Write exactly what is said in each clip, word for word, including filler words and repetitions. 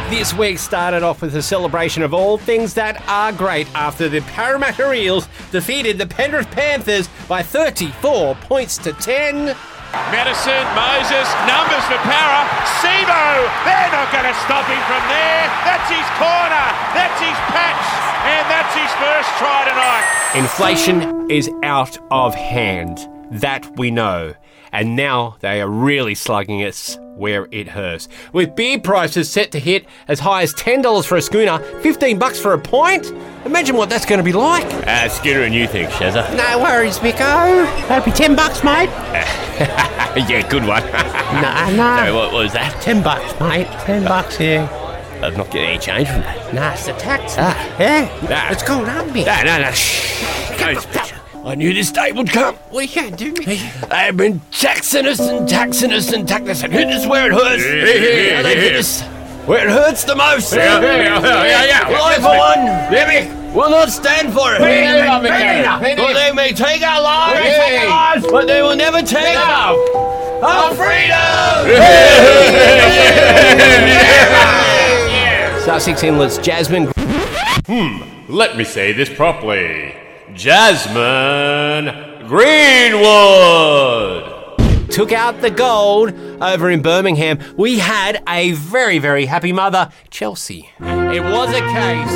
This week started off with a celebration of all things that are great after the Parramatta Eels defeated the Penrith Panthers by thirty-four points to ten. Madison, Moses, numbers for Para, Sebo, they're not going to stop him from there. That's his corner, that's his patch, and that's his first try tonight. Inflation is out of hand, that we know. And now they are really slugging us where it hurts. With beer prices set to hit as high as ten dollars for a schooner, fifteen bucks for a pint. Imagine what that's going to be like. Uh, Skinner and you think, Shazza? No worries, Miko. That'll be ten bucks, mate. Yeah, good one. No, no. So what was that? Ten bucks, mate. Ten bucks, yeah. I'm not getting any change from that. Nah, it's the tax. Ah. Yeah. Nah. It's going up, mate. No, no, no. Shh. Don't speak. I knew this day would come. What you can't do, mate? They've been taxing us and taxing us and taxing us and hitting us where it hurts. Yeah, yeah, Now they yeah. hit us where it hurts the most. Yeah, yeah, yeah, yeah, yeah. Well, I, for one, will not stand for it. Well, they may take our lives, but they will never take our freedom. Sussex Inlet's Jasmine Let me say this properly. Jasmine Greenwood took out the gold over in Birmingham. We had a very, very happy mother, Chelsea. It was a case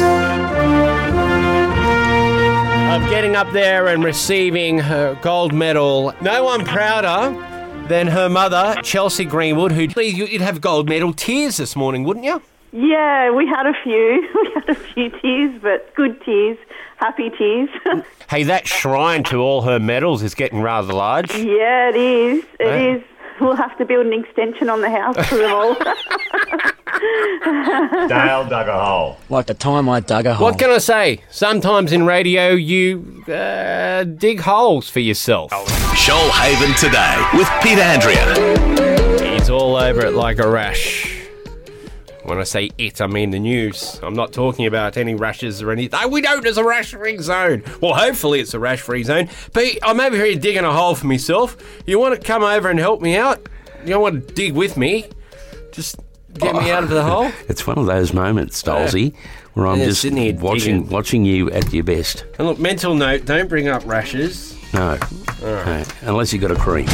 of getting up there and receiving her gold medal. No one prouder than her mother, Chelsea Greenwood, who you'd have gold medal tears this morning, wouldn't you? Yeah, we had a few. We had a few tears, but good tears, happy tears. Hey, that shrine to all her medals is getting rather large. Yeah, it is. It Eh? is. We'll have to build an extension on the house for them all. Dale dug a hole. Like the time I dug a hole. What can I say? Sometimes in radio you uh, dig holes for yourself. Shoalhaven Today with Pete Andrea. He's all over it like a rash. When I say it, I mean the news. I'm not talking about any rashes or anything. Oh, we don't, there's a rash-free zone. Well, hopefully it's a rash-free zone. But I'm over here digging a hole for myself. You want to come over and help me out? You don't want to dig with me? Just get me out of the hole? It's one of those moments, Stolzy, where I'm Yeah, just sitting here watching digging. watching you at your best. And look, mental note, don't bring up rashes. No, no, unless you've got a cream.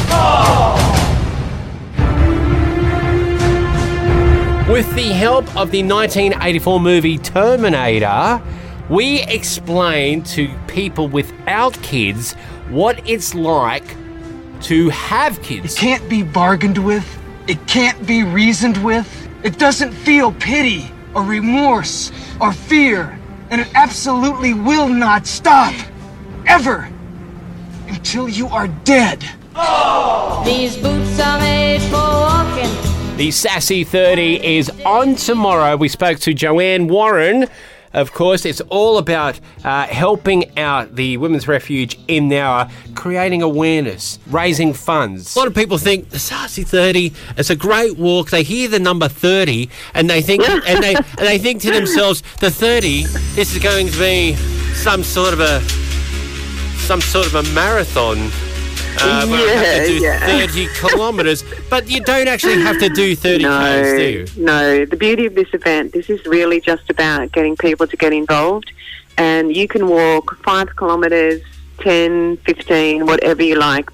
With the help of the nineteen eighty-four movie Terminator, we explain to people without kids what it's like to have kids. It can't be bargained with. It can't be reasoned with. It doesn't feel pity or remorse or fear. And it absolutely will not stop. Ever. Until you are dead. These boots are made for walking. The Sassy thirty is on tomorrow. We spoke to Joanne Warren. Of course, it's all about uh, helping out the Women's Refuge in Nowra, creating awareness, raising funds. A lot of people think the Sassy thirty is a great walk. They hear the number thirty and they think and they and they think to themselves, the thirty, this is going to be some sort of a some sort of a marathon. Uh, where I have to do Yeah, yeah. thirty kilometres, but you don't actually have to do thirty k's, do you? No, the beauty of this event, this is really just about getting people to get involved, and you can walk five kilometres, ten, fifteen, whatever you like.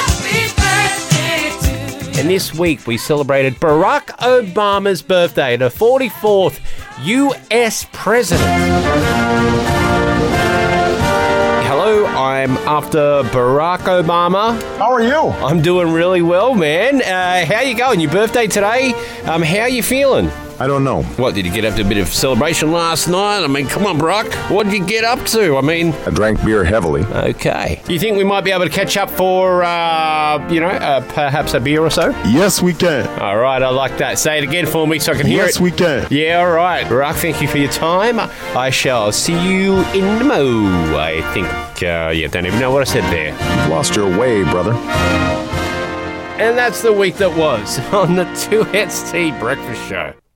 And this week we celebrated Barack Obama's birthday, the forty-fourth U S President. Hello, I'm after Barack Obama. How are you? I'm doing really well, man. Uh, how you going? Your birthday today? Um, how you feeling? I don't know. What, did you get up to a bit of celebration last night? I mean, come on, Barack. What did you get up to? I mean... I drank beer heavily. Okay. Do you think we might be able to catch up for, uh, you know, uh, perhaps a beer or so? Yes, we can. All right, I like that. Say it again for me so I can hear Yes, it. we can. Yeah, all right. Barack, thank you for your time. I shall see you in the mo, I think. Uh, yeah, don't even know what I said there. You've lost your way, brother. And that's the week that was on the two X T Breakfast Show.